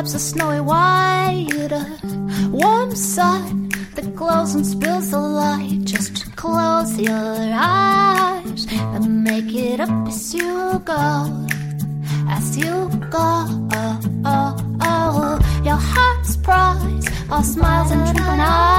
slabs of snowy white, a warm sun that glows and spills the light. Just close your eyes and make it up as you go, as you go. Your heart's prize, all smiles and twinkling eyes.